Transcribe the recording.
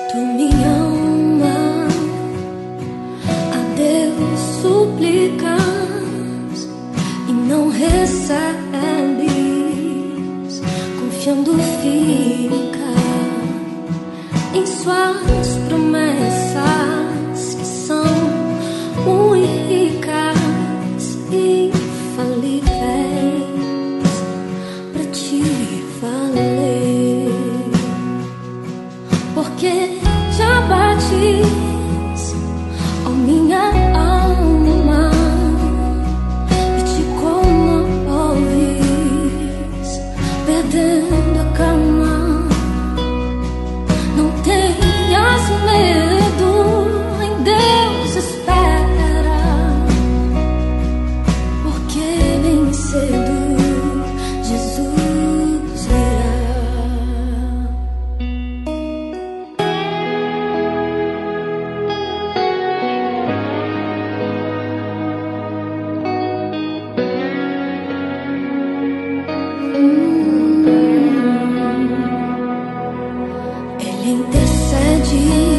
Tu me amas, a Deus suplicas e não recebes, confiando fica em suas promessas que são muito ricas e infalíveis. Pra ti falei, porque já bates, ó minha alma, e te comoves, perdendo a calma. Não tenhas medo, em Deus espera, porque bem cedo Jesus virá. Ele intercede